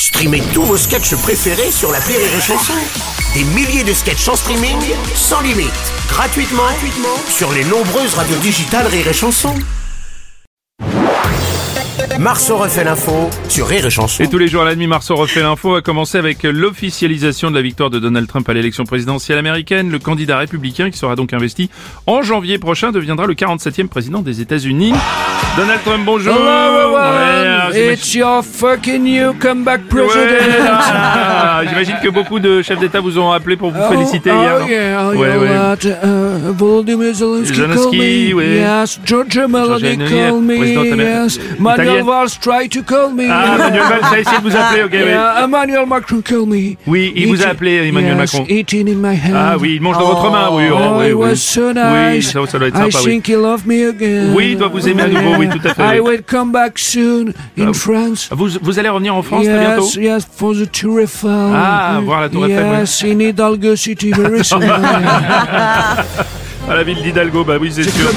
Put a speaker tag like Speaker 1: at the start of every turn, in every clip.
Speaker 1: Streamez tous vos sketchs préférés sur l'appli Rire et Chanson. Des milliers de sketchs en streaming, sans limite, gratuitement sur les nombreuses radios digitales Rire et Chanson. Marceau refait l'info sur Rire et Chanson.
Speaker 2: Et tous les jours à la nuit, Marceau refait l'info. A commencé avec l'officialisation de la victoire de Donald Trump à l'élection présidentielle américaine. Le candidat républicain, qui sera donc investi en janvier prochain, deviendra le 47e président des États-Unis. Donald Trump, bonjour.
Speaker 3: Hello everyone, it's your fucking new comeback president.
Speaker 2: J'imagine que beaucoup de chefs d'État vous ont appelé pour vous féliciter hier.
Speaker 3: Volodymyr Zelensky called me. Yes, Giorgia Meloni called me. Yes, Manuel Valls tried to call me.
Speaker 2: Manuel Valls a essayé de vous appeler, ok.
Speaker 3: Emmanuel Macron called me.
Speaker 2: Oui, il vous a appelé, Emmanuel Macron.
Speaker 3: Eating in my hand.
Speaker 2: Ah oui, il mange dans votre main, oui.
Speaker 3: It was so nice.
Speaker 2: Oui, ça doit être sympa,
Speaker 3: I think he loved me again.
Speaker 2: Oui, il doit vous aimer à nouveau, oui, tout à fait.
Speaker 3: I will come back soon in France.
Speaker 2: Vous allez revenir en France très bientôt?
Speaker 3: Yes, for the Tour Eiffel.
Speaker 2: Ah, voir la Tour Eiffel.
Speaker 3: Yes, in Hidalgo City very soon.
Speaker 2: À la ville d'Hidalgo, bah oui, c'est sûr.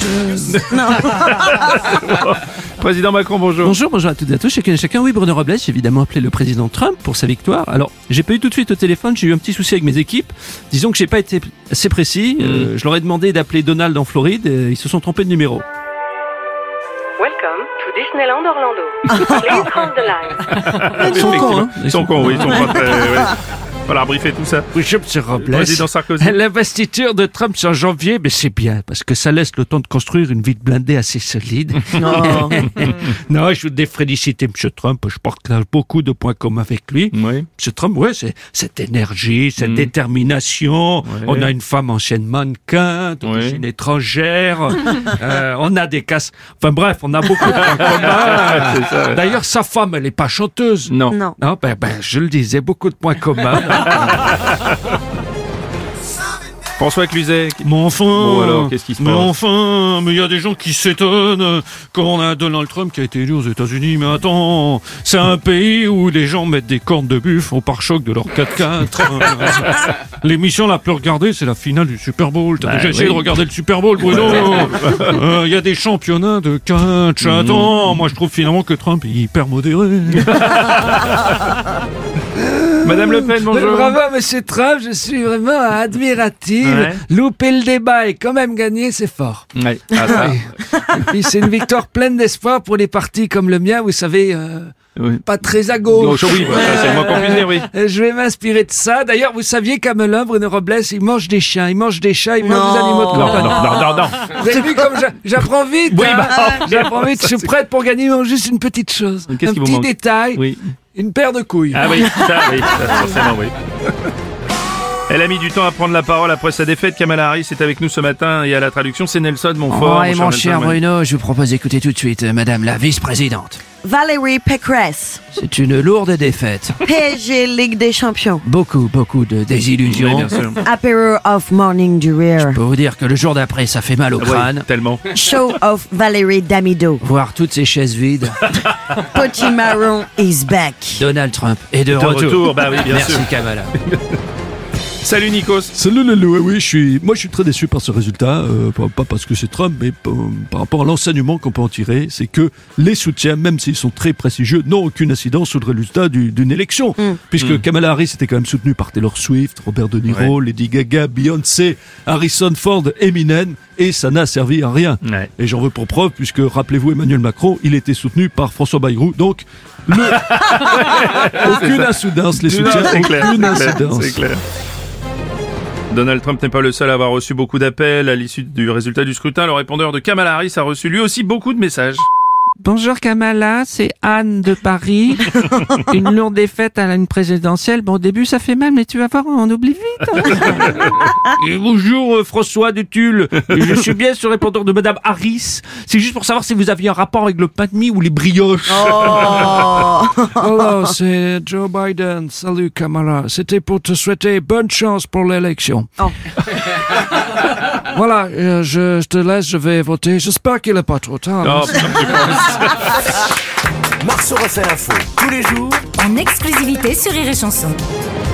Speaker 2: Président Macron, bonjour.
Speaker 4: Bonjour à toutes et à tous, chacun et chacun. Oui, Bruno Robles, j'ai évidemment appelé le président Trump pour sa victoire. Alors, j'ai pas eu tout de suite au téléphone, j'ai eu un petit souci avec mes équipes. Disons que j'ai pas été assez précis. Je leur ai demandé d'appeler Donald en Floride, ils se sont trompés de numéro.
Speaker 5: Welcome to Disneyland Orlando. Please hold the line.
Speaker 4: Ils sont cons, hein.
Speaker 2: Ils sont cons, oui, ils sont pas très... Ouais. Voilà, briefer tout ça.
Speaker 3: Oui, M. Robles.
Speaker 2: Président Sarkozy.
Speaker 3: L'investiture de Trump c'est en janvier, mais c'est bien, parce que ça laisse le temps de construire une ville blindée assez solide. Non, je voudrais féliciter M. Trump, je partage beaucoup de points communs avec lui.
Speaker 2: Oui.
Speaker 3: M. Trump, ouais, c'est cette énergie, cette détermination.
Speaker 2: Ouais.
Speaker 3: On a une femme ancienne mannequin, d'origine étrangère. On a des casses... Enfin bref, on a beaucoup de points communs.
Speaker 2: C'est ça, ouais.
Speaker 3: D'ailleurs, sa femme, elle n'est pas chanteuse.
Speaker 2: Non.
Speaker 5: Non.
Speaker 3: Non, je le disais, beaucoup de points communs.
Speaker 2: François Cluzet.
Speaker 3: Mais enfin,
Speaker 2: Bon alors, qu'est-ce qui se passe?
Speaker 3: Mais il y a des gens qui s'étonnent quand on a Donald Trump qui a été élu aux États-Unis. Mais attends, c'est un pays où les gens mettent des cornes de buffle au pare-choc de leur 4x4. L'émission la plus regardée, c'est la finale du Super Bowl. T'as déjà essayé de regarder le Super Bowl, Bruno? Il y a des championnats de catch. Attends, moi je trouve finalement que Trump est hyper modéré.
Speaker 2: Madame Le Pen, bonjour.
Speaker 3: Bravo, monsieur Trump, je suis vraiment admiratif.
Speaker 2: Ouais.
Speaker 3: Louper le débat et quand même gagner, c'est fort.
Speaker 2: Ouais. Ah, ça.
Speaker 3: Et puis c'est une victoire pleine d'espoir pour les partis comme le mien, vous savez,
Speaker 2: Oui.
Speaker 3: pas très à gauche.
Speaker 2: Oui, bah, ça, c'est le moins qu'on puisse dire, oui.
Speaker 3: Je vais m'inspirer de ça. D'ailleurs, vous saviez qu'Amelin, Bruno Robles, il mange des chiens, il mange des chats, il mange des animaux de compagnie.
Speaker 2: Non.
Speaker 3: Vous avez vu comme j'apprends vite,
Speaker 2: Oui,
Speaker 3: hein. J'apprends vite, je suis prête pour gagner, il manque juste une petite chose.
Speaker 2: Qu'est-ce
Speaker 3: Un
Speaker 2: qui vous
Speaker 3: petit
Speaker 2: manque?
Speaker 3: détail,
Speaker 2: Oui.
Speaker 3: une paire de couilles.
Speaker 2: Ah oui, ça, forcément, oui. Elle a mis du temps à prendre la parole après sa défaite. Kamala Harris est avec nous ce matin et à la traduction, c'est Nelson Montfort.
Speaker 4: et mon cher
Speaker 2: Nelson,
Speaker 4: Bruno, je vous propose d'écouter tout de suite Madame la vice-présidente.
Speaker 5: Valérie Pécresse.
Speaker 4: C'est une lourde défaite.
Speaker 5: PSG Ligue des Champions.
Speaker 4: Beaucoup de désillusions.
Speaker 2: Oui, bien sûr.
Speaker 5: Apéro of Morning du Rire.
Speaker 4: Je peux vous dire que le jour d'après, ça fait mal au crâne.
Speaker 2: Oui, tellement.
Speaker 5: Show of Valérie Damido.
Speaker 4: Voir toutes ces chaises vides.
Speaker 5: Petit Marron is back.
Speaker 4: Donald Trump est de retour.
Speaker 2: Bah oui, bien
Speaker 4: Merci
Speaker 2: sûr.
Speaker 4: Kamala.
Speaker 2: Salut Nikos.
Speaker 6: Salut Lelou, oui, je suis très déçu par ce résultat, pas parce que c'est Trump, mais par rapport à l'enseignement qu'on peut en tirer, c'est que les soutiens, même s'ils sont très prestigieux, n'ont aucune incidence sur le résultat d'une élection, puisque Kamala Harris était quand même soutenue par Taylor Swift, Robert De Niro, Lady Gaga, Beyoncé, Harrison Ford, Eminem, et ça n'a servi à rien.
Speaker 2: Ouais.
Speaker 6: Et j'en veux pour preuve, puisque rappelez-vous Emmanuel Macron, il était soutenu par François Bayrou, donc aucune incidence, les soutiens,
Speaker 2: C'est clair,
Speaker 6: aucune
Speaker 2: c'est clair,
Speaker 6: incidence.
Speaker 2: c'est clair. Donald Trump n'est pas le seul à avoir reçu beaucoup d'appels à l'issue du résultat du scrutin. Le répondeur de Kamala Harris a reçu lui aussi beaucoup de messages.
Speaker 4: Bonjour Kamala, c'est Anne de Paris. Une lourde défaite à une présidentielle. Bon, au début ça fait mal, mais tu vas voir, on oublie vite.
Speaker 3: Et bonjour François de Tulle, je suis bien sur le répondeur de Madame Harris. C'est juste pour savoir si vous aviez un rapport avec le pain de mie ou les brioches. Hello, c'est Joe Biden. Salut Kamala. C'était pour te souhaiter bonne chance pour l'élection. Voilà, je te laisse, je vais voter. J'espère qu'il n'est pas trop tard.
Speaker 1: Marceau refait l'info tous les jours
Speaker 7: En exclusivité sur Rire et Chanson.